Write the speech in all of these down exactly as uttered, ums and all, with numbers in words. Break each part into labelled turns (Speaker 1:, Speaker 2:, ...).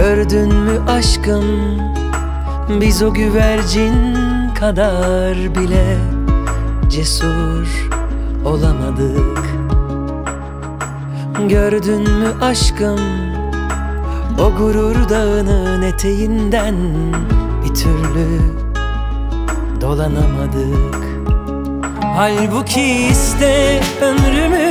Speaker 1: Gördün mü aşkım, biz o güvercin kadar bile cesur olamadık. Gördün mü aşkım, o gurur dağının eteğinden bir türlü dolanamadık. Halbuki iste ömrümü,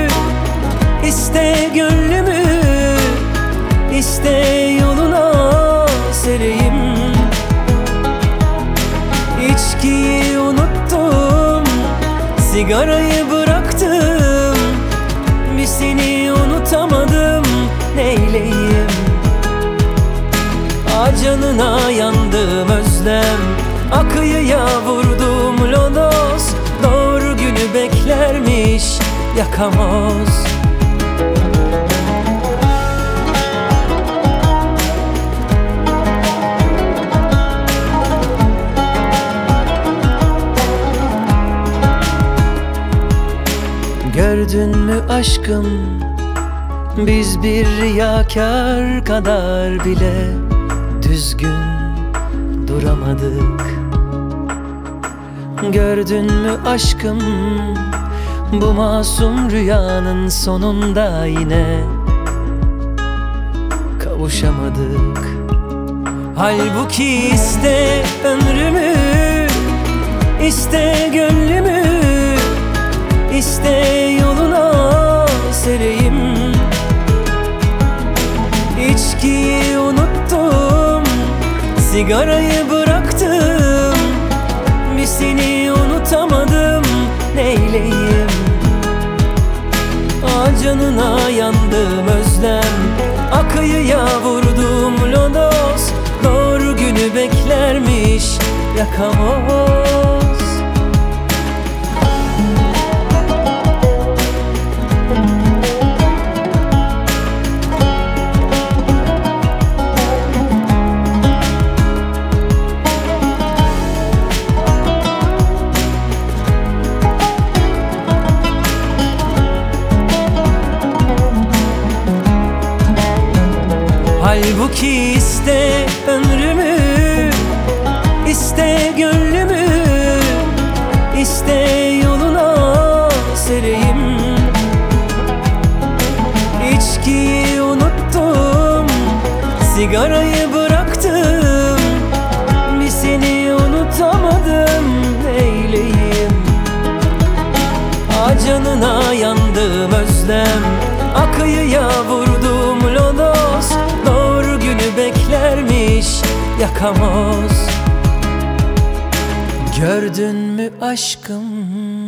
Speaker 1: iste gönlümü, iste yoluna sereyim. İçkiyi unuttum, sigarayı bıraktım, bir seni unutamadım, neyleyim? Ah canına yandım özlem, akıyıya vurdum lodos. Doğru günü beklermiş yakamoz. Gördün mü aşkım, biz bir riyakâr kadar bile düzgün duramadık. Gördün mü aşkım, bu masum rüyanın sonunda yine kavuşamadık. Halbuki iste ömrümü, iste gönlümü, İste yoluna sereyim. İçkiyi unuttum, sigarayı bıraktım, bir seni unutamadım, neyleyim? Ah canına yandım özlem, akıyıya vurdum lodos. Doğru günü beklermiş yakamoz. Halbuki iste ömrümü, iste gönlümü, iste yoluna sereyim. İçkiyi unuttum, sigarayı bıraktım, bir seni unutamadım, neyleyim? Ah canına yandım özlem, akıyıya vurdum lodos. Doğru günü beklermiş yakamoz. Gördün mü aşkım,